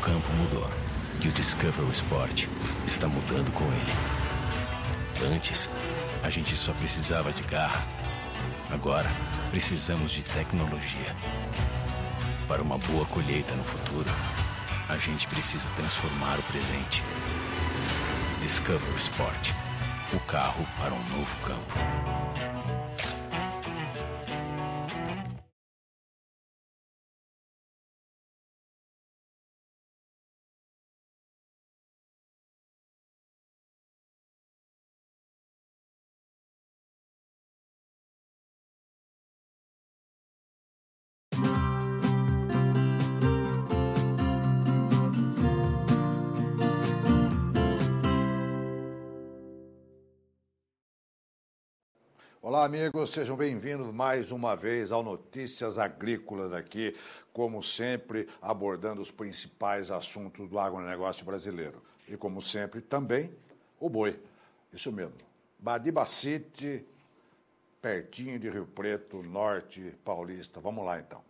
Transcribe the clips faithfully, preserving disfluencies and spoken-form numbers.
campo mudou e o Discovery Sport está mudando com ele. Antes, a gente só precisava de garra. Agora, precisamos de tecnologia. Para uma boa colheita no futuro, a gente precisa transformar o presente. Discovery Sport, o carro para um novo campo. Olá, amigos, sejam bem-vindos mais uma vez ao Notícias Agrícolas aqui, como sempre, abordando os principais assuntos do agronegócio brasileiro. E, como sempre, também o boi. Isso mesmo. Badibacite, pertinho de Rio Preto, norte paulista. Vamos lá, então.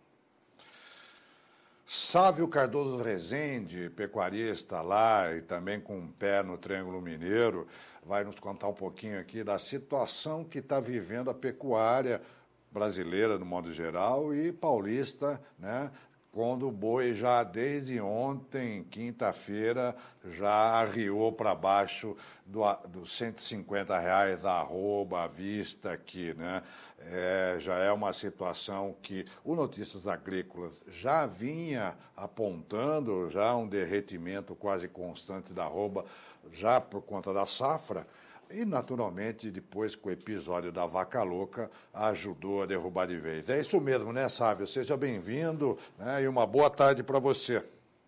Sávio Cardoso Rezende, pecuarista lá e também com um pé no Triângulo Mineiro, vai nos contar um pouquinho aqui da situação que está vivendo a pecuária brasileira, no modo geral, e paulista, né? Quando o boi já desde ontem, quinta-feira, já arriou para baixo dos do cento e cinquenta reais a arroba, à vista aqui, né? É, já é uma situação que o Notícias Agrícolas já vinha apontando, já um derretimento quase constante da arroba, já por conta da safra. E, naturalmente, depois, com o episódio da vaca louca, ajudou a derrubar de vez. É isso mesmo, né, Sávio? Seja bem-vindo, né, e uma boa tarde para você.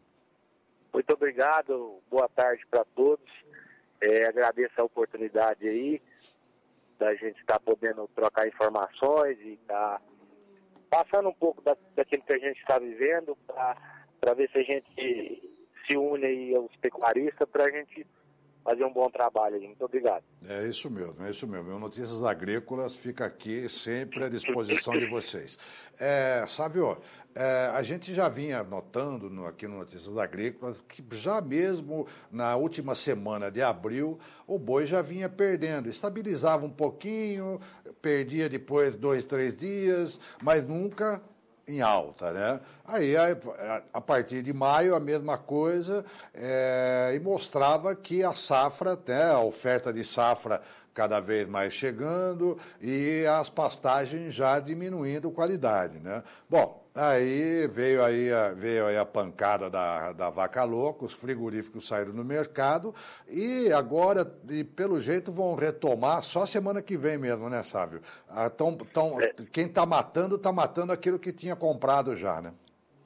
Muito obrigado, boa tarde para todos. É, agradeço a oportunidade aí da gente estar podendo trocar informações e estar passando um pouco da, daquilo que a gente está vivendo para ver se a gente se une aí aos pecuaristas para a gente fazer um bom trabalho aí. Muito obrigado. É isso mesmo, é isso mesmo. O Notícias Agrícolas fica aqui sempre à disposição de vocês. É, Sávio, é, a gente já vinha notando no, aqui no Notícias Agrícolas que já mesmo na última semana de abril o boi já vinha perdendo. Estabilizava um pouquinho, perdia depois dois, três dias, mas nunca em alta, né? Aí, a, a partir de maio, a mesma coisa, é, e mostrava que a safra, né, a oferta de safra cada vez mais chegando e as pastagens já diminuindo qualidade, né? Bom, aí veio aí a, veio aí a pancada da, da vaca louca, os frigoríficos saíram no mercado e agora, e pelo jeito, vão retomar só semana que vem mesmo, né, Sávio? Ah, tão, tão, é. Quem está matando, está matando aquilo que tinha comprado já, né?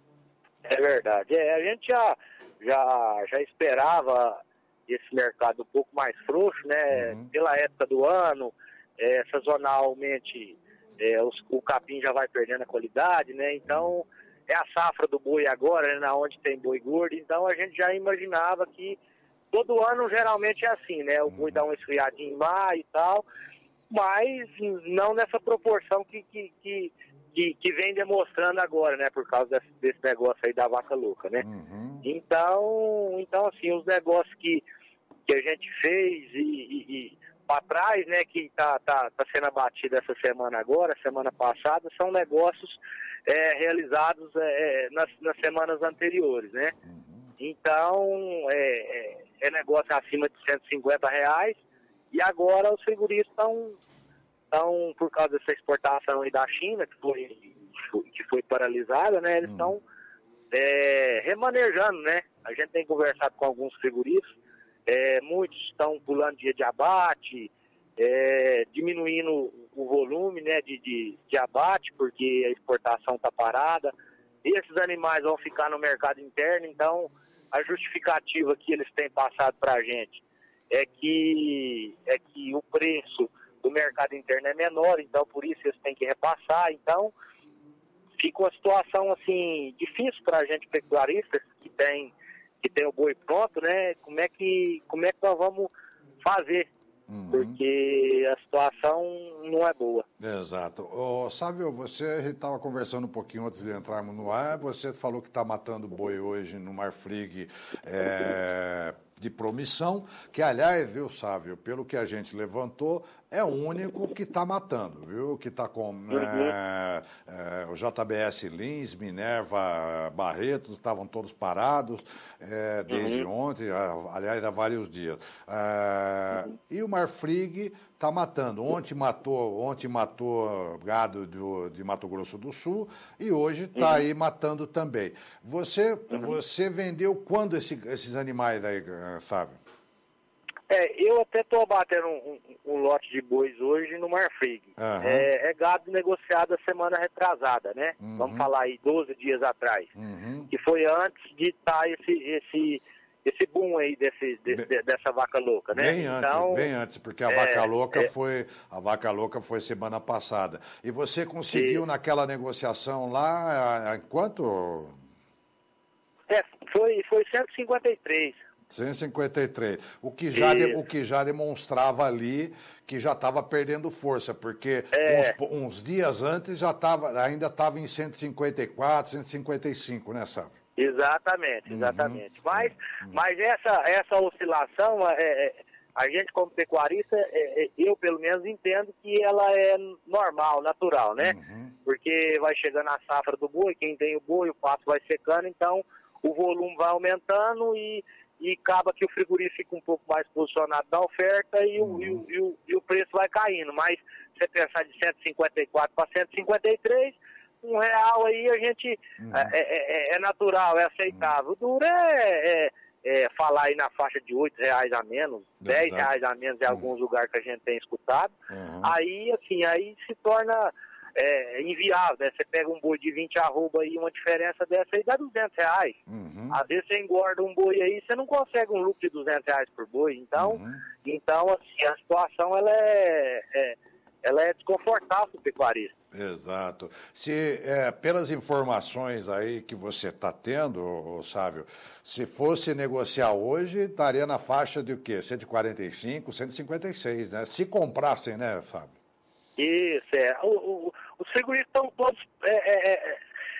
É verdade. É, a gente já, já, já esperava esse mercado um pouco mais frouxo, né? Uhum. Pela época do ano, é, sazonalmente, é, os, o capim já vai perdendo a qualidade, né? Então, é a safra do boi agora, né? Na onde tem boi gordo. Então, a gente já imaginava que todo ano geralmente é assim, né? O boi dá uma esfriadinha em maio e tal, mas não nessa proporção que, que, que, que, que vem demonstrando agora, né? Por causa desse, desse negócio aí da vaca louca, né? Uhum. Então, então, assim, os negócios que que a gente fez e, e, e para trás, né, que está tá, tá sendo abatido essa semana agora, semana passada, são negócios é, realizados é, nas, nas semanas anteriores, né? Uhum. Então, é, é, é negócio acima de cento e cinquenta reais e agora os frigoríficos estão, estão, por causa dessa exportação aí da China, que foi, que foi paralisada, né, eles estão uhum. é, remanejando, né? A gente tem conversado com alguns frigoríficos. É, muitos estão pulando dia de abate, é, diminuindo o volume, né, de, de, de abate, porque a exportação está parada. Esses animais vão ficar no mercado interno, então a justificativa que eles têm passado para a gente é que, é que o preço do mercado interno é menor, então por isso eles têm que repassar. Então fica uma situação assim, difícil para a gente pecuarista que tem... que tem o boi pronto, né? Como é que, como é que nós vamos fazer Uhum. Porque a situação não é boa. Exato. Ô, Sávio, você estava conversando um pouquinho antes de entrarmos no ar, você falou que está matando boi hoje no Marfrig é, de promissão, que aliás, viu, Sávio, pelo que a gente levantou, é o único que está matando, viu? Que está com Uhum. é, é, o J B S Lins, Minerva, Barreto, estavam todos parados é, desde Uhum. ontem, aliás, há vários dias. É, Uhum. E o Marfrig está matando. Ontem matou, ontem matou gado do, de Mato Grosso do Sul e hoje está Uhum. aí matando também. Você, Uhum. você vendeu quando esse, esses animais aí, Sávio? É, eu até estou abatendo um, um, um lote de bois hoje no Marfrig. Uhum. É, é gado negociado a semana retrasada, né? Uhum. Vamos falar aí doze dias atrás. Uhum. Que foi antes de estar esse, esse, esse boom aí desse, desse, Bem, dessa vaca louca, né? Bem antes, então, bem antes, porque a é, vaca louca é, foi a vaca louca foi semana passada. E você conseguiu e, naquela negociação lá, em quanto? é, foi, foi cento e cinquenta e três. cento e cinquenta e três. O que já, de, o que já demonstrava ali que já estava perdendo força, porque É, uns, uns dias antes já tava, ainda estava em cento e cinquenta e quatro, cento e cinquenta e cinco, né, Sávio? exatamente, exatamente. Uhum, mas é. mas essa, essa oscilação, é, é, a gente como pecuarista, é, é, eu pelo menos entendo que ela é normal, natural, né? Uhum. Porque vai chegando a safra do boi, quem tem o boi, o pasto vai secando, então o volume vai aumentando e e acaba que o frigorífico fica um pouco mais posicionado na oferta e, uhum. o, e, o, e, o, e o preço vai caindo. Mas você pensar de cento e cinquenta e quatro para cento e cinquenta e três, um real aí a gente uhum. é, é, é natural, é aceitável. O duro é, é, é falar aí na faixa de oito reais a menos, dez reais a menos em uhum. alguns lugares que a gente tem escutado. Uhum. Aí, assim, aí se torna... É inviável, né? Você pega um boi de vinte arroba aí, uma diferença dessa aí dá duzentos reais. Uhum. Às vezes você engorda um boi aí, você não consegue um lucro de duzentos reais por boi. Então, uhum. então assim, a situação ela é, é, ela é desconfortável para o pecuarista. Exato. Se, é, pelas informações aí que você está tendo, Sávio, se fosse negociar hoje, estaria na faixa de o quê? cento e quarenta e cinco, cento e cinquenta e seis, né? Se comprassem, né, Fábio? Isso, é. O, o, os frigoríficos estão todos é, é,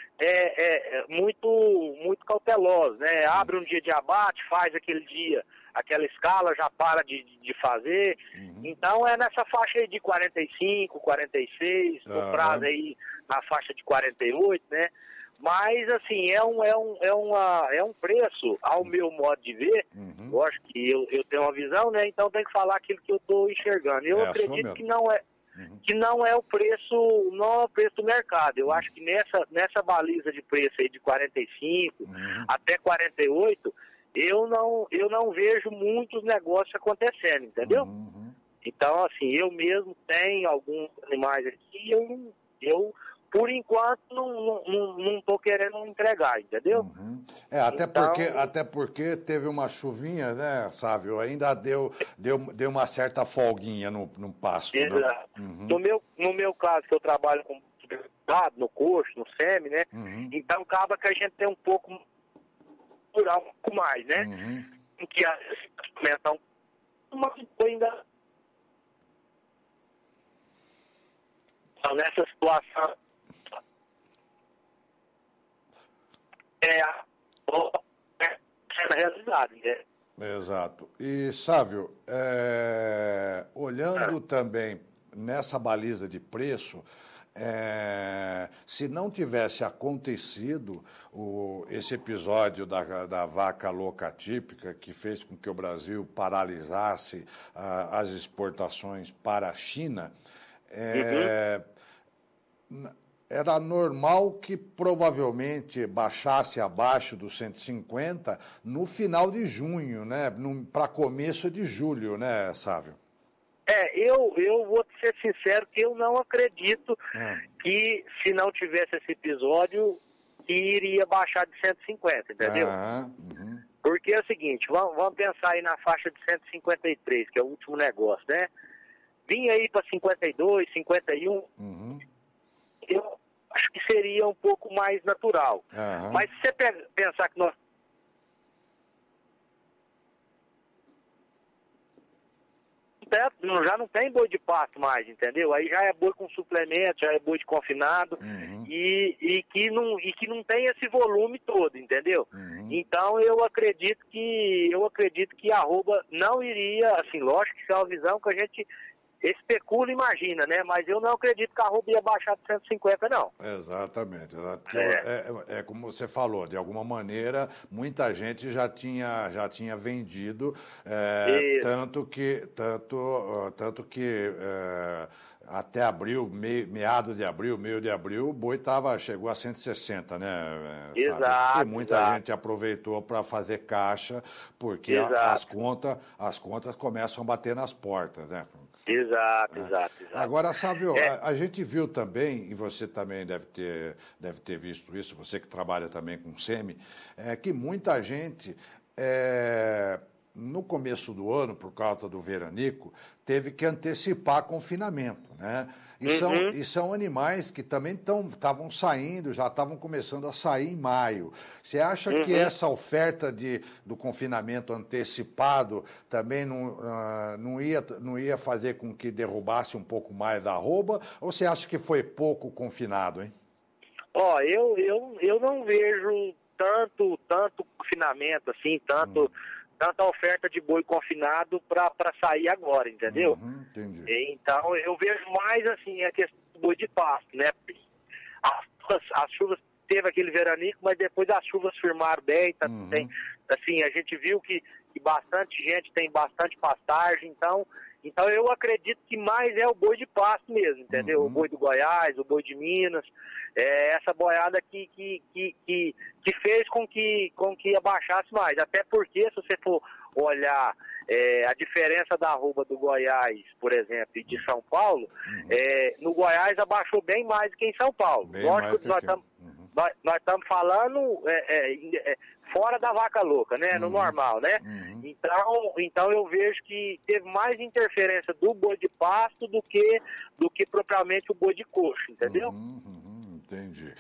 é, é, muito, muito cautelosos, né? Abre um dia de abate, faz aquele dia, aquela escala, já para de, de fazer. Uhum. Então é nessa faixa aí de quarenta e cinco, quarenta e seis, no uhum. prazo aí na faixa de quarenta e oito, né? Mas, assim, é um, é um, é uma, é um preço, ao meu modo de ver, uhum. lógico que eu, eu tenho uma visão, né? Então tem que falar aquilo que eu estou enxergando. Eu é acredito que não é... Uhum. que não é o preço, não é o preço do mercado. Eu uhum. acho que nessa, nessa baliza de preço aí de quarenta e cinco uhum. até quarenta e oito, eu não, eu não vejo muitos negócios acontecendo, entendeu? Uhum. Então, assim, eu mesmo tenho alguns animais aqui, eu, eu por enquanto não, não, não tô querendo entregar, entendeu? Uhum. É, até, então, porque, até porque teve uma chuvinha, né, Sávio? Ainda deu, deu, deu uma certa folguinha no, no pasto. Exato. Né? Uhum. No, meu, no meu caso, que eu trabalho com no coxo, no semi, né? Uhum. Então acaba que a gente tem um pouco, um pouco mais, né? Uhum. Em que a aumenta uma ainda então, nessa situação é a sendo realidade, né? Exato. E, Sávio, é, olhando é. também nessa baliza de preço, é, se não tivesse acontecido o, esse episódio da, da vaca louca típica, que fez com que o Brasil paralisasse a, as exportações para a China, é, uhum. era normal que provavelmente baixasse abaixo dos cento e cinquenta no final de junho, né? Para começo de julho, né, Sávio? É, eu, eu vou ser sincero que eu não acredito ah. que se não tivesse esse episódio, que iria baixar de cento e cinquenta, entendeu? Ah, uhum. Porque é o seguinte, vamos, vamos pensar aí na faixa de cento e cinquenta e três, que é o último negócio, né? Vinha aí para cinquenta e dois, cinquenta e um, uhum. eu acho que seria um pouco mais natural. Uhum. Mas se você pensar que nós tem, já não tem boi de pasto mais, entendeu? Aí já é boi com suplemento, já é boi de confinado, uhum. e, e, que não, e que não tem esse volume todo, entendeu? Uhum. Então eu acredito que eu acredito que a arroba não iria, assim, lógico que isso é uma visão que a gente especula e imagina, né? Mas eu não acredito que a arroba ia baixar de cento e cinquenta, não. Exatamente. Porque é. É, é como você falou, de alguma maneira, muita gente já tinha, já tinha vendido, é, tanto que, tanto, uh, tanto que uh, até abril, me, meado de abril, meio de abril, o boi tava, chegou a cento e sessenta, né? Exato. Sabe? E muita exato. gente aproveitou para fazer caixa, porque a, as, contas, as contas começam a bater nas portas, né? Exato, é. exato, exato. Agora, Sávio, é. a, a gente viu também, e você também deve ter, deve ter visto isso, você que trabalha também com semi, é, que muita gente, é, no começo do ano, por causa do veranico, teve que antecipar confinamento, né? E, uhum. são, e são animais que também estavam saindo, já estavam começando a sair em maio. Você acha uhum. que essa oferta de, do confinamento antecipado também não, uh, não, ia, não ia fazer com que derrubasse um pouco mais da arroba? Ou você acha que foi pouco confinado, hein? Ó, oh, eu, eu, eu não vejo tanto, tanto confinamento, assim, tanto... Hum. tanta oferta de boi confinado para sair agora, entendeu? Uhum, entendi. Então, eu vejo mais, assim, a questão do boi de pasto, né? As, as chuvas, teve aquele veranico, mas depois as chuvas firmaram bem, tá, uhum. tem, assim, a gente viu que, que bastante gente tem bastante pastagem, então, então eu acredito que mais é o boi de pasto mesmo, entendeu? Uhum. O boi do Goiás, o boi de Minas, é essa boiada que, que, que, que, que fez com que, com que abaixasse mais. Até porque, se você for olhar é, a diferença da arroba do Goiás, por exemplo, e de São Paulo, uhum. é, no Goiás abaixou bem mais do que em São Paulo. Bem Lógico que que nós estamos uhum. nós, nós estamos falando é, é, é, fora da vaca louca, né? No uhum. normal, né? Uhum. Então, então eu vejo que teve mais interferência do boi de pasto do que, do que propriamente o boi de coxo, entendeu? Uhum, uhum. Entendi.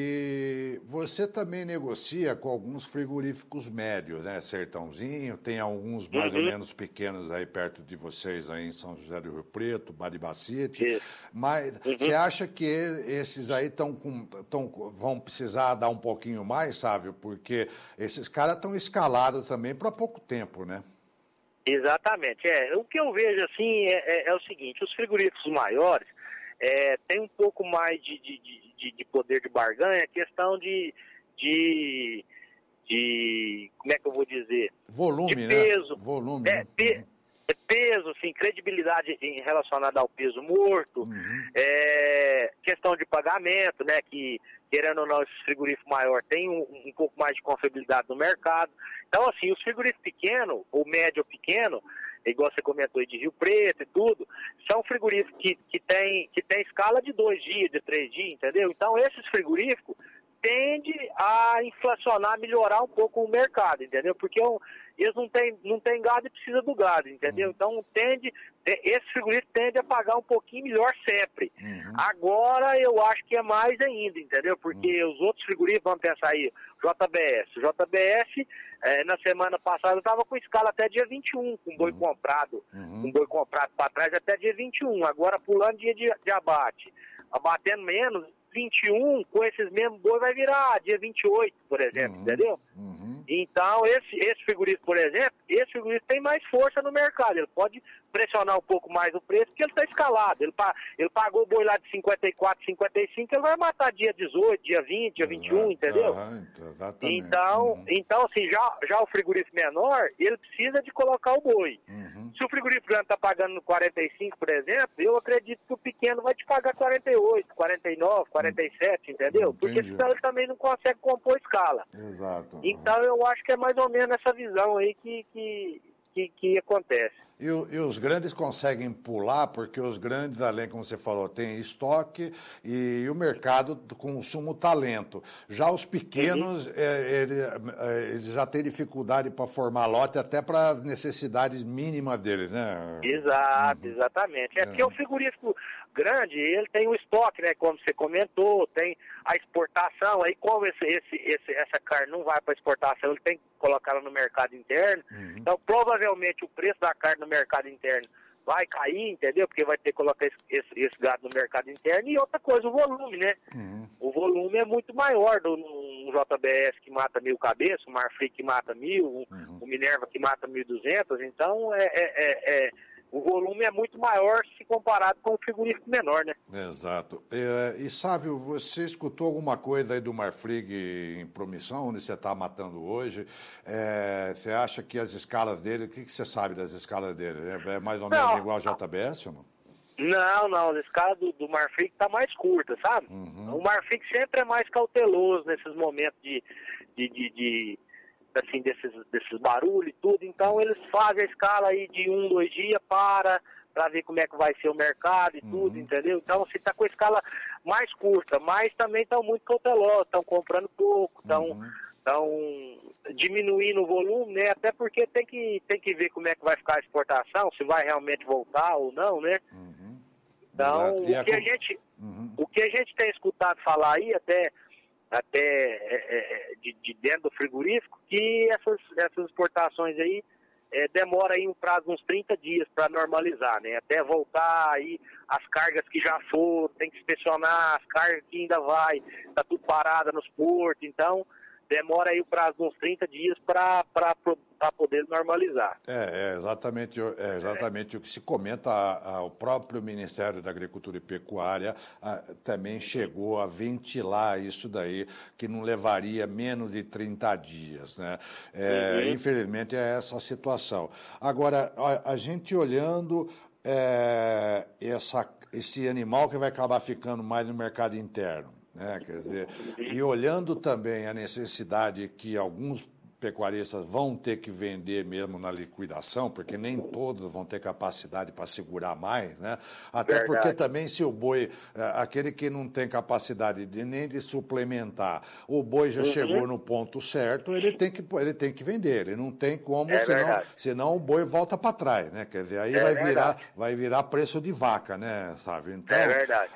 E você também negocia com alguns frigoríficos médios, né? Sertãozinho, tem alguns mais uhum. ou menos pequenos aí perto de vocês, aí em São José do Rio Preto, Badibacite. Mas uhum. você acha que esses aí tão com, tão, vão precisar dar um pouquinho mais, Sávio? Porque esses caras estão escalados também para pouco tempo, né? Exatamente. É, o que eu vejo assim é, é, é o seguinte, os frigoríficos maiores é, têm um pouco mais de, de, de, de poder de barganha, questão de, de, de, como é que eu vou dizer? Volume, de peso, né? Volume, é, né? pe, é peso, assim, credibilidade em relacionada ao peso morto, uhum. é, questão de pagamento, né, que querendo ou não, esses frigoríficos maiores têm um, um pouco mais de confiabilidade no mercado. Então, assim, os frigoríficos pequenos, ou médio ou pequeno, igual você comentou aí de Rio Preto e tudo, são frigoríficos que, que tem, que tem escala de dois dias, de três dias, entendeu? Então, esses frigoríficos tendem a inflacionar, melhorar um pouco o mercado, entendeu? Porque um, eles não têm não tem gado e precisa do gado, entendeu? Uhum. Então, tende, esse frigorífico tende a pagar um pouquinho melhor sempre. Uhum. Agora, eu acho que é mais ainda, entendeu? Porque uhum. os outros frigoríficos, vamos pensar aí, J B S. O J B S, é, na semana passada, estava com escala até dia vinte e um, com boi uhum. comprado, uhum. com boi comprado para trás até dia vinte e um. Agora, pulando dia de, de abate, abatendo menos, vinte e um, com esses mesmos boi vai virar dia vinte e oito, por exemplo, uhum. entendeu? Uhum. Então, esse, esse frigorífico, por exemplo, esse frigorífico tem mais força no mercado. Ele pode pressionar um pouco mais o preço, porque ele está escalado. Ele, ele pagou o boi lá de cinquenta e quatro, cinquenta e cinco, ele vai matar dia dezoito, dia vinte, dia vinte e um, entendeu? Uhum, então, uhum. então, assim, já, já o frigorífico menor, ele precisa de colocar o boi. Uhum. Se o frigorífico grande está pagando quarenta e cinco, por exemplo, eu acredito que o pequeno vai te pagar quarenta e oito, quarenta e nove, quarenta e sete, entendeu? Entendi. Porque senão ele também não consegue compor escala. Exato. Então, eu acho que é mais ou menos essa visão aí que, que, que, que acontece. E, e os grandes conseguem pular, porque os grandes, além, como você falou, tem estoque e, e o mercado do consumo talento. Já os pequenos, uhum. é, ele, é, eles já têm dificuldade para formar lote, até para as necessidades mínimas deles, né? Exato, uhum. exatamente. É, é porque o frigorífico grande, ele tem o estoque, né, como você comentou, tem a exportação, aí como esse, esse, esse, essa carne não vai para exportação, ele tem que colocar ela no mercado interno, uhum. então provavelmente o preço da carne no mercado interno vai cair, entendeu? Porque vai ter que colocar esse, esse, esse gado no mercado interno. E outra coisa, o volume, né? Uhum. O volume é muito maior do um J B S que mata mil cabeças, o Marfrig que mata mil, uhum. o Minerva que mata mil e duzentos. Então, é, é, é, é, o volume é muito maior se comparado com o frigorífico menor, né? Exato. É, e, Sávio, você escutou alguma coisa aí do Marfrig em promissão, onde você está matando hoje? É, você acha que as escalas dele, o que, que você sabe das escalas dele? É, é mais ou menos não. igual ao J B S ou não? Não, não, a escala do, do Marfrig está mais curta, sabe? Uhum. O Marfrig sempre é mais cauteloso nesses momentos de, de, de, de assim, desses, desses barulhos e tudo. Então eles fazem a escala aí de um, dois dias para, para ver como é que vai ser o mercado e uhum. tudo, entendeu? Então você está com a escala mais curta, mas também estão muito cautelosos, estão comprando pouco, estão uhum. diminuindo o volume, né? Até porque tem que, tem que ver como é que vai ficar a exportação, se vai realmente voltar ou não, né? Uhum. Então, o que, a... a gente, uhum. o que a gente tem escutado falar aí, até, até é, é, de, de dentro do frigorífico, que essas, essas exportações aí é, demora aí um prazo de uns trinta dias para normalizar, né? Até voltar aí as cargas que já foram, tem que inspecionar, as cargas que ainda vai, tá tudo parada nos portos, então demora aí o prazo de uns trinta dias para poder normalizar. É, é exatamente, é exatamente é. o que se comenta. A, a, o próprio Ministério da Agricultura e Pecuária a, também chegou a ventilar isso daí, que não levaria menos de trinta dias, né? É, uhum. Infelizmente é essa a situação. Agora, a, a gente olhando é, essa, esse animal que vai acabar ficando mais no mercado interno, né? Quer dizer, e olhando também a necessidade que alguns pecuaristas vão ter que vender mesmo na liquidação, porque nem todos vão ter capacidade para segurar mais, né? Até Verdade. Porque também se o boi, aquele que não tem capacidade de, nem de suplementar, o boi já uhum. chegou no ponto certo, ele tem que, ele tem que vender, ele não tem como, é senão, senão o boi volta para trás, né? Quer dizer, aí é vai, virar, vai virar preço de vaca, né, sabe? Então, é verdade.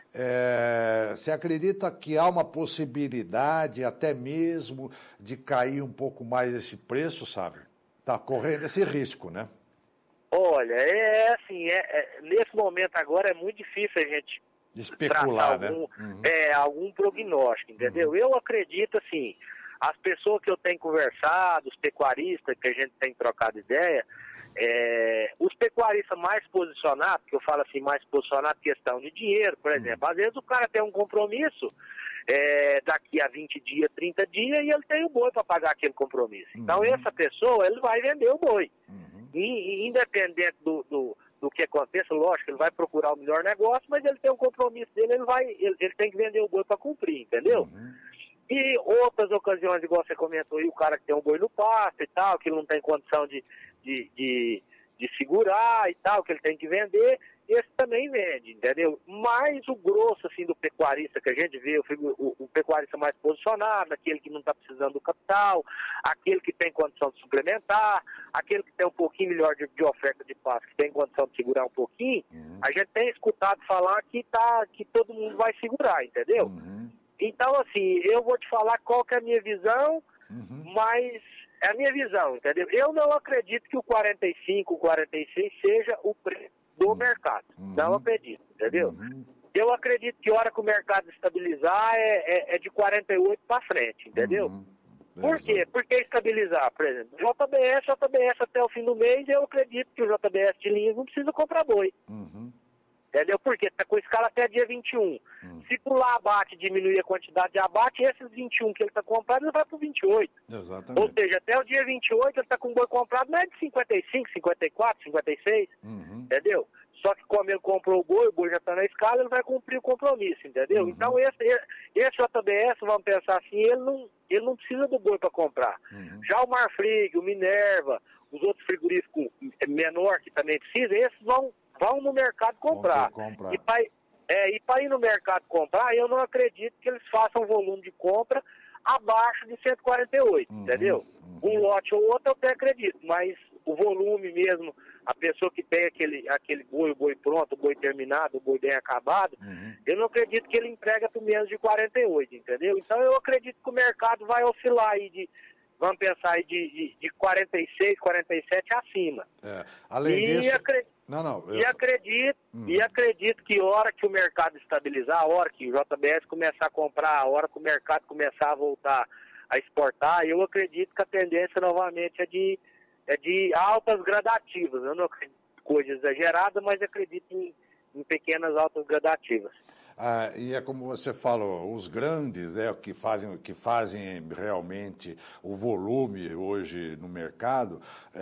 É, você acredita que há uma possibilidade até mesmo de cair um pouco mais esse preço, sabe? Está correndo esse risco, né? Olha, é assim, é, é, nesse momento agora é muito difícil a gente especular, né? algum, uhum. é, algum prognóstico, entendeu? Uhum. Eu acredito assim, as pessoas que eu tenho conversado, os pecuaristas que a gente tem trocado ideia, é, os pecuaristas mais posicionados, que eu falo assim, mais posicionados questão de dinheiro, por exemplo, uhum. às vezes o cara tem um compromisso É, daqui a vinte dias, trinta dias, e ele tem o boi para pagar aquele compromisso. Uhum. Então, essa pessoa, ele vai vender o boi. Uhum. E, e independente do, do, do que aconteça, lógico, ele vai procurar o melhor negócio, mas ele tem um compromisso dele, ele, vai, ele, ele tem que vender o boi para cumprir, entendeu? Uhum. E outras ocasiões, igual você comentou aí, o cara que tem um boi no pasto e tal, que não tem condição de, de, de, de segurar e tal, que ele tem que vender, esse também vende, entendeu? Mas o grosso, assim, do pecuarista que a gente vê, o, o, o pecuarista mais posicionado, aquele que não está precisando do capital, aquele que tem condição de suplementar, aquele que tem um pouquinho melhor de, de oferta de pasto, que tem condição de segurar um pouquinho, uhum. a gente tem escutado falar que, tá, que todo mundo vai segurar, entendeu? Uhum. Então, assim, eu vou te falar qual que é a minha visão, uhum. mas é a minha visão, entendeu? Eu não acredito que o quarenta e cinco, o quarenta e seis seja o preço do mercado. Uhum. Não acredito, entendeu? Uhum. Eu acredito que a hora que o mercado estabilizar é, é, é de quarenta e oito para frente, entendeu? Uhum. Por quê? Por que estabilizar? Por exemplo, J B S, J B S até o fim do mês, eu acredito que o J B S de linha não precisa comprar boi. Uhum. Entendeu? Porque está com escala até dia vinte e um. Hum. Se pular abate e diminuir a quantidade de abate, esses vinte e um que ele está comprado, ele vai para o vinte e oito. Exatamente. Ou seja, até o dia vinte e oito ele está com um boi comprado, não é de cinquenta e cinco, cinquenta e quatro, cinquenta e seis. Uhum. Entendeu? Só que como ele comprou o boi, o boi já está na escala, ele vai cumprir o compromisso, entendeu? Uhum. Então esse, esse J B S, vamos pensar assim, ele não, ele não precisa do boi para comprar. Uhum. Já o Marfrig, o Minerva, os outros frigoríficos menor que também precisam, esses vão vão no mercado comprar. comprar. E para é, e ir no mercado comprar, eu não acredito que eles façam volume de compra abaixo de cento e quarenta e oito, uhum, entendeu? Uhum. Um lote ou outro eu até acredito, mas o volume mesmo, a pessoa que tem aquele, aquele boi, o boi pronto, o boi terminado, o boi bem acabado, uhum. eu não acredito que ele entrega por menos de quarenta e oito, entendeu? Então eu acredito que o mercado vai oscilar aí de, vamos pensar aí de, de, de quarenta e seis, quarenta e sete acima. É. Além e disso... acredito... Não, não. Eu... E acredito, hum. e acredito que a hora que o mercado estabilizar, a hora que o J B S começar a comprar, a hora que o mercado começar a voltar a exportar, eu acredito que a tendência novamente é de, é de altas gradativas. Eu não acredito em coisa exagerada, mas acredito em, em pequenas altas gradativas. Ah, e é como você falou, os grandes, né, que fazem, que fazem realmente o volume hoje no mercado,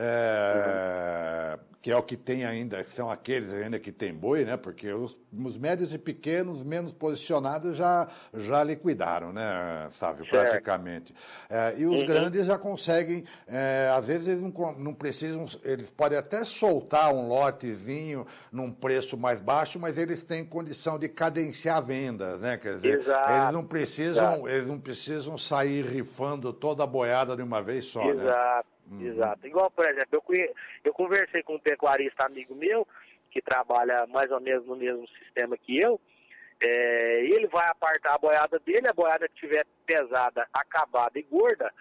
é, uhum. que é o que tem ainda, são aqueles ainda que tem boi, né, porque os, os médios e pequenos, menos posicionados, já, já liquidaram, né, Sávio, certo. praticamente. É, e os uhum. grandes já conseguem, é, às vezes eles não, não precisam, eles podem até soltar um lotezinho num preço mais baixo, mas eles têm condição de cadenciar a venda, né? Quer dizer, exato, eles não precisam, exato. eles não precisam sair rifando toda a boiada de uma vez só, exato, né? Exato, exato. Uhum. Igual, por exemplo, eu, conhe... eu conversei com um pecuarista amigo meu, que trabalha mais ou menos no mesmo sistema que eu, é... ele vai apartar a boiada dele, a boiada que tiver pesada, acabada e gorda,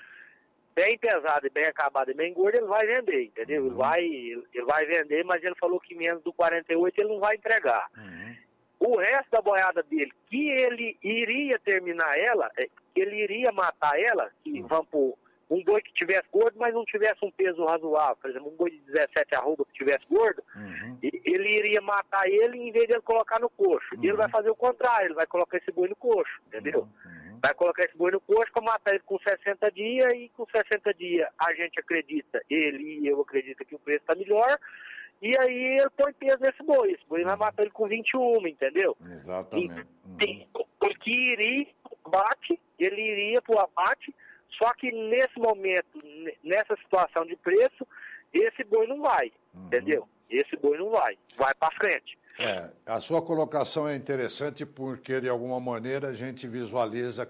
bem pesada e bem acabada e bem gorda, ele vai vender, entendeu? Uhum. Ele vai, ele vai vender, mas ele falou que menos do quarenta e oito ele não vai entregar. Uhum. O resto da boiada dele, que ele iria terminar ela, que ele iria matar ela, que vamos pôr um boi que tivesse gordo, mas não tivesse um peso razoável, por exemplo, um boi de dezessete arroba que tivesse gordo, uhum. ele iria matar ele em vez de ele colocar no coxo. Uhum. E ele vai fazer o contrário, ele vai colocar esse boi no coxo, entendeu? Uhum. Vai colocar esse boi no coxo para matar ele com sessenta dias, e com sessenta dias a gente acredita, ele e eu acredito que o preço está melhor. E aí ele põe peso nesse boi. Esse boi vai matar ele com vinte e um, entendeu? Exatamente. Uhum. Porque iria pro abate, ele iria pro abate, só que nesse momento, nessa situação de preço, esse boi não vai, uhum. entendeu? Esse boi não vai, vai para frente. É, a sua colocação é interessante porque, de alguma maneira, a gente visualiza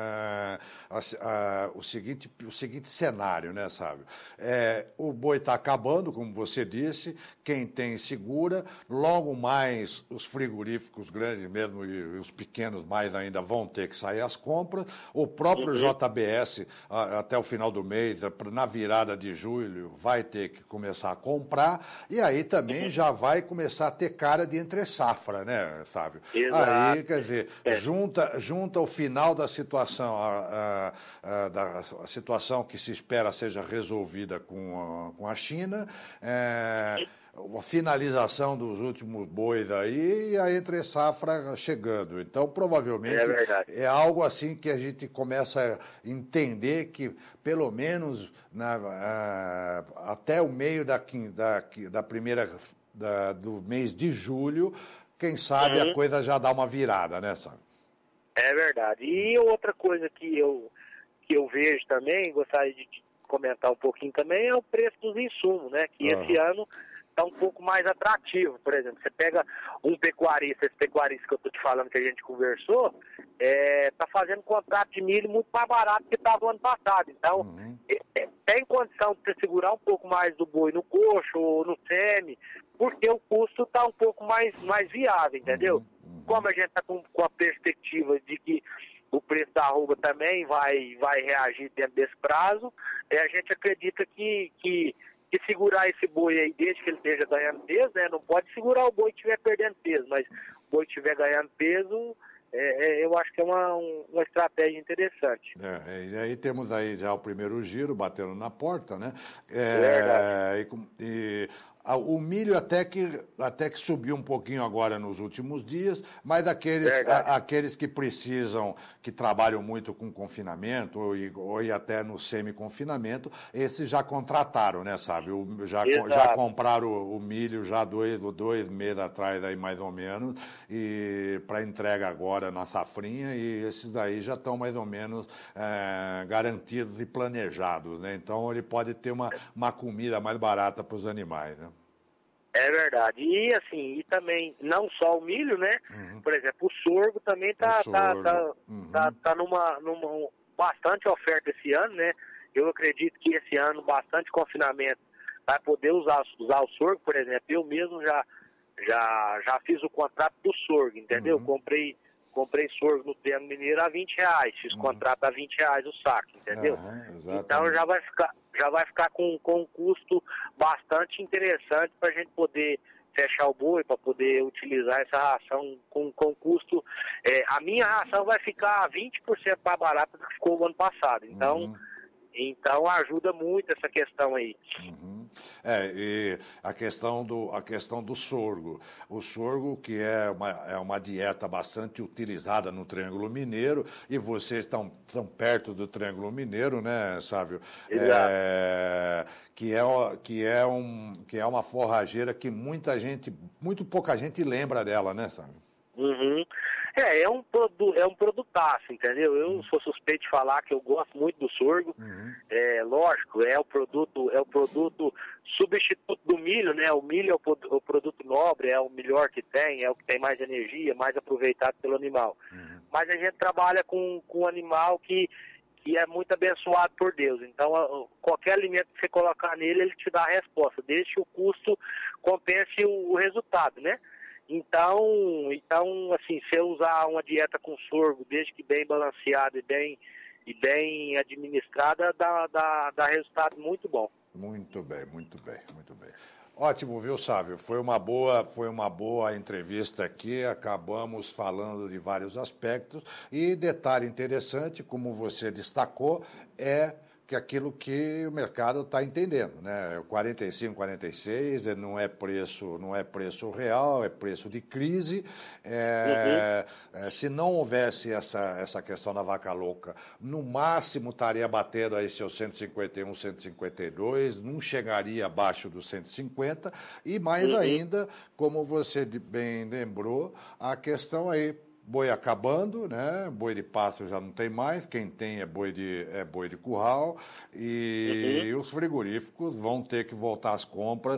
é, a, a, o, seguinte, o seguinte cenário, né, Sávio? É, o boi está acabando, como você disse, quem tem segura, logo mais os frigoríficos grandes mesmo e os pequenos mais ainda vão ter que sair às compras, o próprio uhum. J B S, a, até o final do mês, na virada de julho, vai ter que começar a comprar, e aí também uhum. já vai começar a ter cara de entre safra, né, Sávio? Exato. Aí, quer dizer, é. junta, junta o final da situação, a, a, a, da, a situação que se espera seja resolvida com a, com a China, é, a finalização dos últimos bois aí e a entre safra chegando. Então, provavelmente, é, é algo assim que a gente começa a entender que, pelo menos, na, a, até o meio da, da, da primeira... Da, do mês de julho, quem sabe uhum. a coisa já dá uma virada, né, Sávio? É verdade. E outra coisa que eu, que eu vejo também, gostaria de comentar um pouquinho também, é o preço dos insumos, né? Que uhum. esse ano está um pouco mais atrativo. Por exemplo, você pega um pecuarista, esse pecuarista que eu estou te falando que a gente conversou, está é, fazendo contrato de milho muito mais barato que estava no ano passado. Então, uhum. é, tem condição de você segurar um pouco mais do boi no coxo ou no semi, porque o custo está um pouco mais, mais viável, entendeu? Uhum, uhum. Como a gente está com, com a perspectiva de que o preço da arroba também vai, vai reagir dentro desse prazo, é, a gente acredita que, que, que segurar esse boi aí, desde que ele esteja ganhando peso, né? Não pode segurar o boi que estiver perdendo peso, mas o boi que estiver ganhando peso, é, é, eu acho que é uma, uma estratégia interessante. É, e aí temos aí já o primeiro giro batendo na porta, né? É, Verdade. E, e o milho até que, até que subiu um pouquinho agora nos últimos dias, mas aqueles, a, aqueles que precisam, que trabalham muito com confinamento ou, ou até no semi-confinamento, esses já contrataram, né, sabe? Já, já compraram o, o milho já dois, dois meses atrás, aí, mais ou menos, e para entrega agora na safrinha, e esses daí já estão mais ou menos é, garantidos e planejados, né? Então ele pode ter uma, uma comida mais barata para os animais, né? É verdade. E assim, e também, não só o milho, né? Uhum. Por exemplo, o sorgo também está tá, tá, uhum. tá, tá numa, numa bastante oferta esse ano, né? Eu acredito que esse ano, bastante confinamento, vai poder usar, usar o sorgo, por exemplo. Eu mesmo já, já, já fiz o contrato do sorgo, entendeu? Uhum. Comprei, comprei sorgo no Terno Mineiro a vinte reais, fiz uhum. contrato a vinte reais o saco, entendeu? Uhum, então já vai ficar... já vai ficar com, com um custo bastante interessante para a gente poder fechar o boi para poder utilizar essa ração com, com custo. É, a minha ração vai ficar vinte por cento mais barata do que ficou o ano passado. Então, uhum. então ajuda muito essa questão aí. Uhum. É, e a questão do, a questão do sorgo. O sorgo, que é uma, é uma dieta bastante utilizada no Triângulo Mineiro, e vocês estão tão perto do Triângulo Mineiro, né, Sávio? Exato. É, que, é, que, é um, que é uma forrageira que muita gente, muito pouca gente lembra dela, né, Sávio? Uhum. É, é um, produ é um produtaço, entendeu? Eu uhum. sou suspeito de falar que eu gosto muito do sorgo. Uhum. É, lógico, é o produto, é o produto substituto do milho, né? O milho é o, o produto nobre, é o melhor que tem, é o que tem mais energia, mais aproveitado pelo animal. Uhum. Mas a gente trabalha com, com um animal que, que é muito abençoado por Deus. Então, a, qualquer alimento que você colocar nele, ele te dá a resposta, desde que o custo compense o, o resultado, né? Então, então, assim, se eu usar uma dieta com sorgo, desde que bem balanceada e bem, e bem administrada, dá, dá, dá resultado muito bom. Muito bem, muito bem, muito bem. Ótimo, viu, Sávio? Foi uma boa, foi uma boa entrevista aqui, acabamos falando de vários aspectos e detalhe interessante, como você destacou, é que aquilo que o mercado está entendendo, né? quarenta e cinco, quarenta e seis não é preço, não é preço real, é preço de crise. É, uhum. é, se não houvesse essa, essa questão da vaca louca, no máximo estaria batendo aí seus cento e cinquenta e um, cento e cinquenta e dois, não chegaria abaixo dos cento e cinquenta, e mais uhum. ainda, como você bem lembrou, a questão aí, boi acabando, né? Boi de pasto já não tem mais, quem tem é boi de, é boi de curral, e uhum. os frigoríficos vão ter que voltar às compras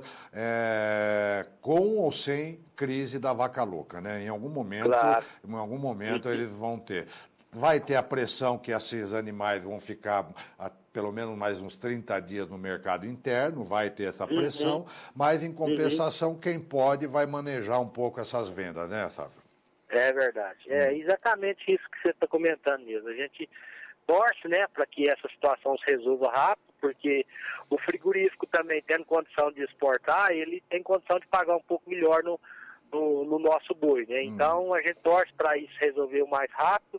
é, com ou sem crise da vaca louca, né? Em algum momento, claro. em algum momento uhum. eles vão ter. Vai ter a pressão que esses animais vão ficar a, pelo menos mais uns trinta dias no mercado interno, vai ter essa pressão, uhum. mas em compensação uhum. quem pode vai manejar um pouco essas vendas, né, Sávio? É verdade. É exatamente isso que você está comentando mesmo. A gente torce, né, para que essa situação se resolva rápido, porque o frigorífico também, tendo condição de exportar, ele tem condição de pagar um pouco melhor no, no, no nosso boi, né? Então, a gente torce para isso resolver o mais rápido,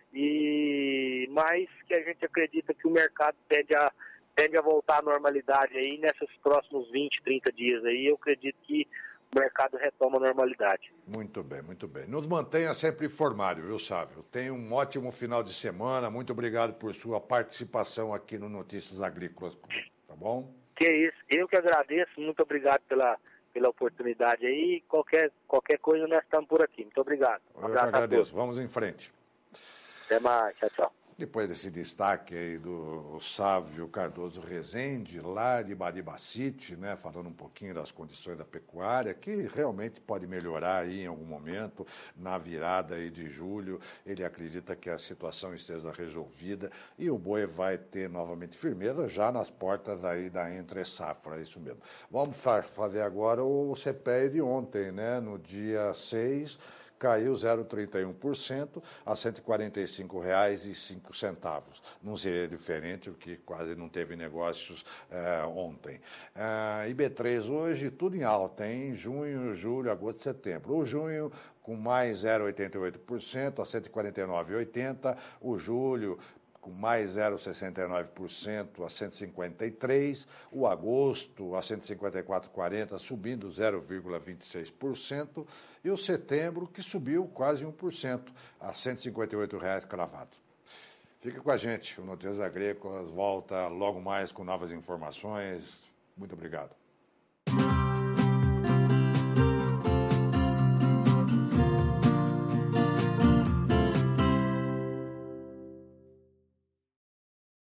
e mais que a gente acredita que o mercado tende a, tende a voltar à normalidade aí nesses próximos vinte, trinta dias aí. Eu acredito que o mercado retoma a normalidade. Muito bem, muito bem. Nos mantenha sempre informado, viu, Sávio? Tenha um ótimo final de semana. Muito obrigado por sua participação aqui no Notícias Agrícolas, tá bom? Que isso, eu que agradeço. Muito obrigado pela, pela oportunidade aí. Qualquer, qualquer coisa nós estamos por aqui. Muito obrigado. Um eu que agradeço. Vamos em frente. Até mais. Tchau, tchau. Depois desse destaque aí do Sávio Cardoso Rezende, lá de Badibacite, né, falando um pouquinho das condições da pecuária, que realmente pode melhorar aí em algum momento, na virada aí de julho, ele acredita que a situação esteja resolvida e o boi vai ter novamente firmeza já nas portas aí da entre-safra, é isso mesmo. Vamos fazer agora o C P I de ontem, né, no dia seis, caiu zero vírgula trinta e um por cento a cento e quarenta e cinco reais e cinco centavos. Não seria diferente, porque quase não teve negócios eh, ontem. Eh, I B três hoje, tudo em alta, em junho, julho, agosto e setembro. O junho com mais zero vírgula oitenta e oito por cento a cento e quarenta e nove reais e oitenta centavos. O julho com mais zero vírgula sessenta e nove por cento a cento e cinquenta e três, o agosto a cento e cinquenta e quatro reais e quarenta centavos, subindo zero vírgula vinte e seis por cento, e o setembro, que subiu quase um por cento, a cento e cinquenta e oito reais cravado. Fique com a gente, o Notícias Agrícolas volta logo mais com novas informações. Muito obrigado.